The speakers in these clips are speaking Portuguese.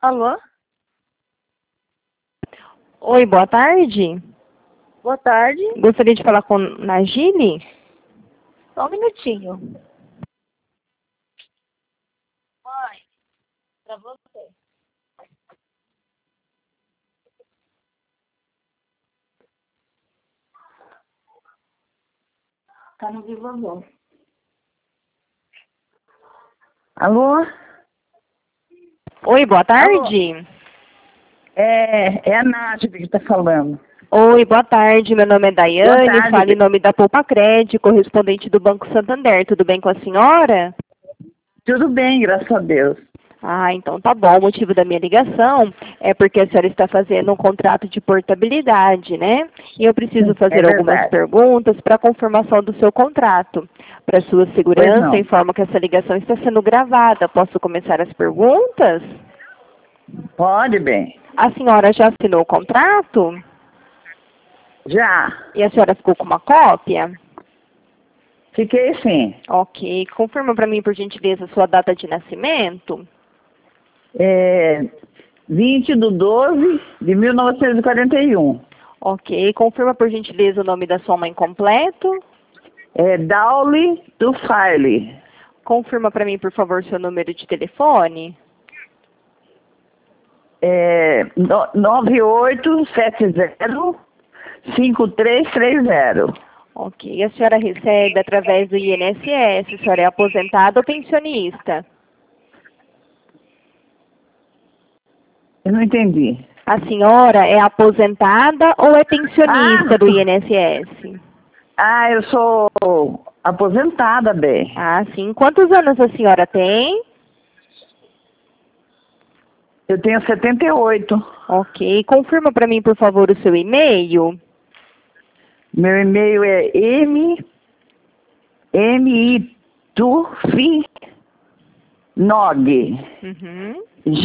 Alô? Oi, boa tarde. Boa tarde. Gostaria de falar com Nagile? Só um minutinho. Mãe, pra você. Tá no Vivo Agora. Alô? Oi, boa tarde. É a Nath que está falando. Oi, boa tarde. Meu nome é Boa Daiane, tarde. falo em nome da Poupa Crédito, correspondente do Banco Santander. Tudo bem com a senhora? Tudo bem, graças a Deus. Ah, então tá bom. O motivo da minha ligação é porque a senhora está fazendo um contrato de portabilidade, né? E eu preciso fazer algumas verdade. perguntas para confirmação do seu contrato. Para sua Pois segurança, não. informo que essa ligação está sendo gravada. Posso começar as perguntas? Pode, bem. A senhora já assinou o contrato? Já. E a senhora ficou com uma cópia? Fiquei sim. Ok. Confirma para mim, por gentileza, a sua data de nascimento. 20/12/1941. Ok. Confirma, por gentileza, o nome da sua mãe completo. Dauli do File. Confirma para mim, por favor, seu número de telefone. 9870-5330. Ok. A senhora recebe através do INSS. A senhora é aposentada ou pensionista? Eu não entendi. A senhora é aposentada ou é pensionista do INSS? Eu sou aposentada, bem. Ah, sim. Quantos anos a senhora tem? Eu tenho 78. Ok. Confirma para mim, por favor, o seu e-mail. Meu e-mail é mitufnog, Uhum.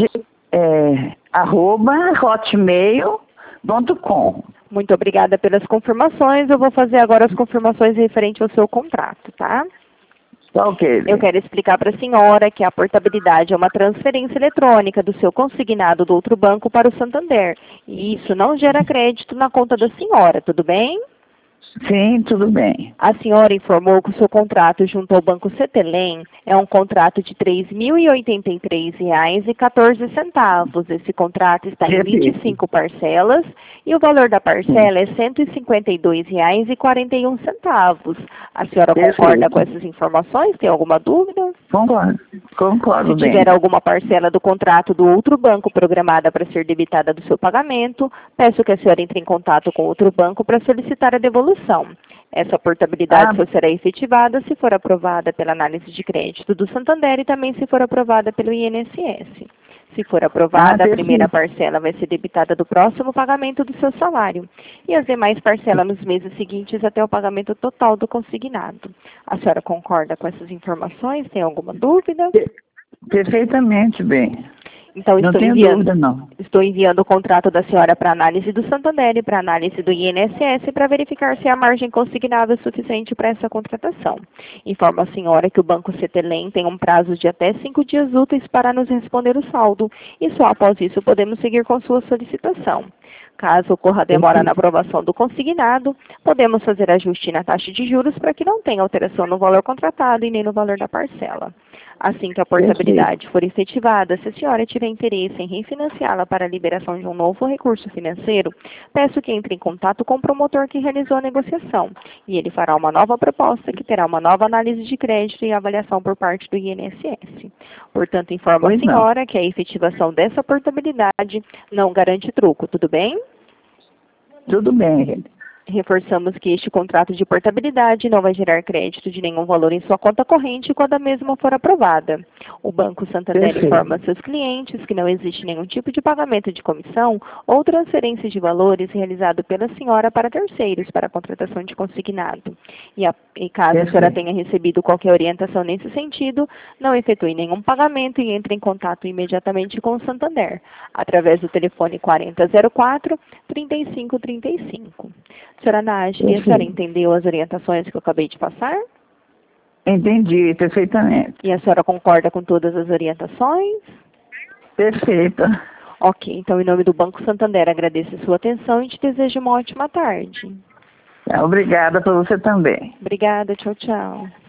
@hotmail.com. Muito obrigada pelas confirmações. Eu vou fazer agora as confirmações referentes ao seu contrato, tá? Tá ok. Eu quero explicar para a senhora que a portabilidade é uma transferência eletrônica do seu consignado do outro banco para o Santander. E isso não gera crédito na conta da senhora, tudo bem? Sim, tudo bem. A senhora informou que o seu contrato junto ao Banco Cetelem é um contrato de R$ 3.083,14. Esse contrato está em 25 parcelas e o valor da parcela é R$ 152,41. A senhora concorda com essas informações? Tem alguma dúvida? Concordo Se bem. tiver alguma parcela do contrato do outro banco programada para ser debitada do seu pagamento, peço que a senhora entre em contato com outro banco para solicitar a devolução. Essa portabilidade só será efetivada se for aprovada pela análise de crédito do Santander e também se for aprovada pelo INSS. Se for aprovada, a primeira parcela vai ser debitada do próximo pagamento do seu salário e as demais parcelas nos meses seguintes até o pagamento total do consignado. A senhora concorda com essas informações? Tem alguma dúvida? Perfeitamente bem. Então, Não tenho dúvida, não. estou enviando o contrato da senhora para análise do Santander e para análise do INSS para verificar se a margem consignável é suficiente para essa contratação. Informo a senhora que o Banco Cetelem tem um prazo de até 5 dias úteis para nos responder o saldo e só após isso podemos seguir com sua solicitação. Caso ocorra demora na aprovação do consignado, podemos fazer ajuste na taxa de juros para que não tenha alteração no valor contratado e nem no valor da parcela. Assim que a portabilidade for efetivada, se a senhora tiver interesse em refinanciá-la para a liberação de um novo recurso financeiro, peço que entre em contato com o promotor que realizou a negociação e ele fará uma nova proposta que terá uma nova análise de crédito e avaliação por parte do INSS. Portanto, informo a senhora que a efetivação dessa portabilidade não garante truco, tudo bem? Tudo bem. Reforçamos que este contrato de portabilidade não vai gerar crédito de nenhum valor em sua conta corrente quando a mesma for aprovada. O Banco Santander informa seus clientes que não existe nenhum tipo de pagamento de comissão ou transferência de valores realizado pela senhora para terceiros para a contratação de consignado. E caso a senhora tenha recebido qualquer orientação nesse sentido, não efetue nenhum pagamento e entre em contato imediatamente com o Santander, através do telefone 4004-3535. Senhora Nájila, a senhora entendeu as orientações que eu acabei de passar? Entendi perfeitamente. E a senhora concorda com todas as orientações? Perfeito. Ok, então em nome do Banco Santander agradeço a sua atenção e te desejo uma ótima tarde. Obrigada para você também. Obrigada, tchau, tchau.